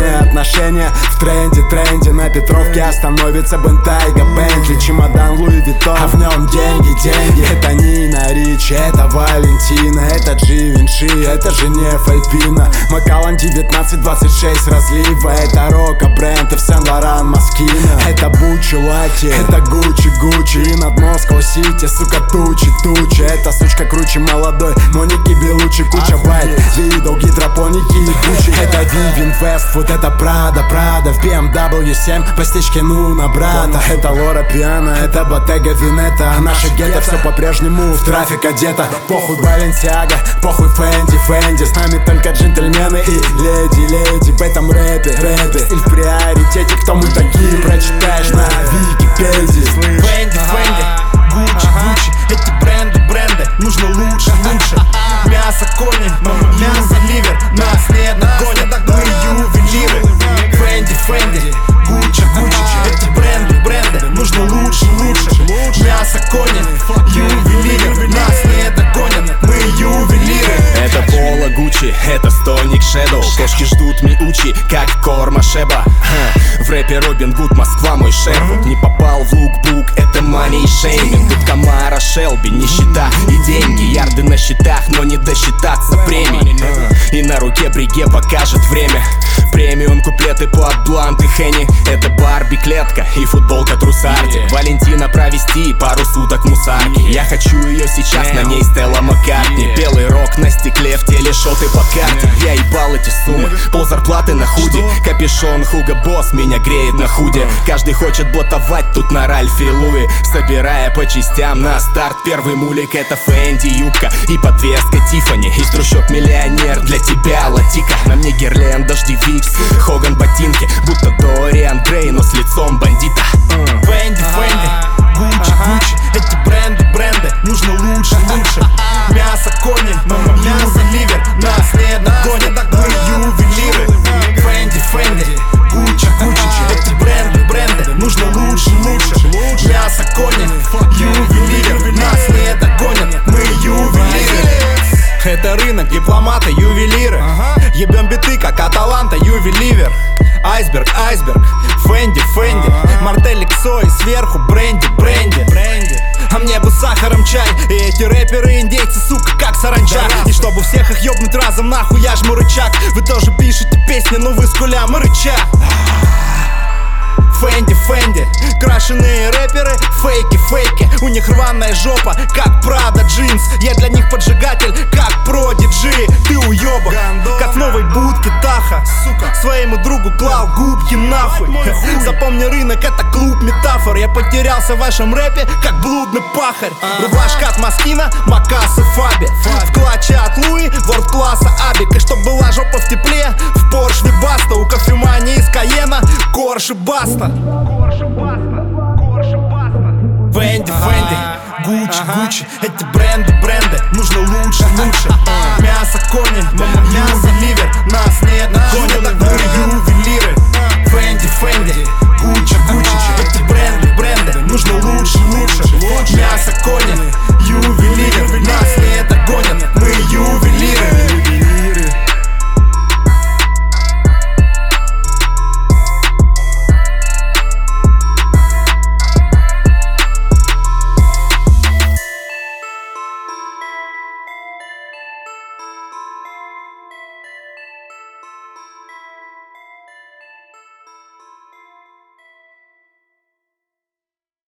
Личные отношения в тренде на Петровке остановится Бентайга Бентли, чемодан Луи Виттон, а в нем деньги. Это Нина Ричи, это Валентина, это Givenchy, это Женев Альпина, Макалан 1926 разлива, это Рока бренд и в Сен-Лоран Москина, это Бучи Лати, это Гуччи и над Москва-Сити, сука, тучи. Это сучка круче молодой Моники Белучи, куча байт, видов гидропоники и кучи. Это Vivienne Westwood, это Prada в BMW 7 по Стечкину на брата. Это Лора Пиано, это Bottega Veneta, а наша гетто все по-прежнему в трафик одета. Похуй Balenciaga, похуй Fendi, с нами только джентльмены и леди в этом рэпе. Стиль в приоритете, кто мы такие, прочитаешь на Википедии. Fendi, Гуччи, эти бренды, нужно лучше. Мясо кони, мясо ливер, нас не догонят, мы ювелиры. Fendi, Гуччи, эти бренды, нужно лучше. Мясо кони, ювелиры, нас не догонят, мы ювелиры. Это Пола Гуччи, это Стоник Шэдоу. Кошки ждут Миучи, как Корма Шеба. В рэпе Робин Гуд, Москва мой Шервуд. Не попал в лукбук, это мани и шейминг. Тут Камара, Шелби, нищета и деньги. Ярды на счетах, но не досчитаться премий. И на руке бриге покажет время. Премиум куплеты под блант и Хенни. Это Барби клетка и футболка трусарди. Валентина провести пару суток мусарки. Я хочу ее сейчас, на ней Стелла Маккартни. Белый рок на стекле, в теле шоты по карте. Я ебал эти суммы, пол зарплаты на худи. Капюшон Хуго Босс меня греет на худе. Каждый хочет блатовать тут на Ральфе Луи, собирая по частям на старт. Первый мулик это Фэнди юбка и подвеска Тиффани. Из трущоб миллионер, для тебя латика. На мне Герлен, дождевик, Хоган ботинки, будто Дориан Грей, но с лицом бандита. Fendi, Гуччи, эти бренды, нужно лучше. Мясо кони, мясо ливер, нас не догонят, мы ювелиры. Fendi, Гуччи, эти бренды, нужно лучше. Мясо кони, ювелиры, нас не догонят, мы ювелиры. Это рынок, дипломаты, ювелиры. Ебем биты, как Аталанта, ювеливер. Айсберг, Fendi, Мартелли Ксой, сверху бренди. А мне бы сахаром чай. И эти рэперы индейцы, сука, как саранча. И чтобы всех их ёбнуть разом, нахуй я жму рычаг. Вы тоже пишете песни, но вы с кулям и рыча. Fendi, крашеные рэперы, фейки. У них рваная жопа, как Прада джинс. Я для них поджигатель, как Продиджи. Ты уёбок, как в новой будке Таха. Своему другу клал губки нахуй. Запомни, рынок это клуб метафор. Я потерялся в вашем рэпе, как блудный пахарь. Рубашка от Москина, Макасы Фаби. В клатче от Луи, ворд класса Абик. И чтоб была жопа в тепле, в Порш Вибаста. У кофемании из Каена, Корж и Баста. Fendi, Гуччи, эти бренды, нужно лучше.